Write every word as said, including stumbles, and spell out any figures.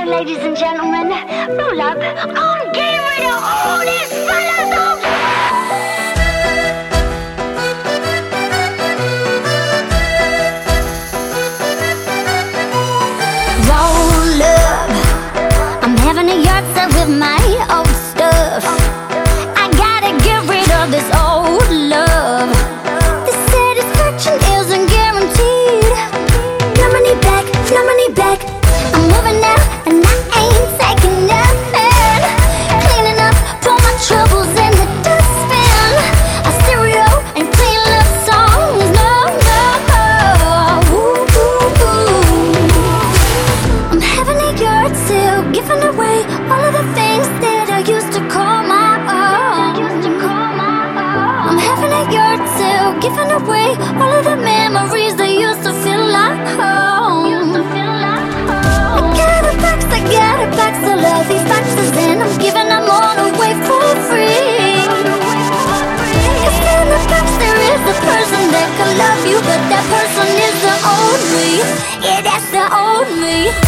ladies and gentlemen, roll up. I'm getting rid of all these fellas up. Roll up. I'm having a yard sale with my old stuff. I gotta get rid of this old love. The satisfaction isn't guaranteed. No money back, no money back. I'm moving now and I ain't taking nothing. Cleaning up, throw my troubles in the dustbin. A stereo and clean love songs. No, no, ooh, ooh, ooh. I'm having a yard sale, giving away all of the things that I used to call my own. I'm having a yard sale, giving away all of the memories that used to feel like home. I got a box of all these boxes and I'm giving them all away for free. Cause in the box there is a person that can love you, but that person is the old me. Yeah, that's the old me.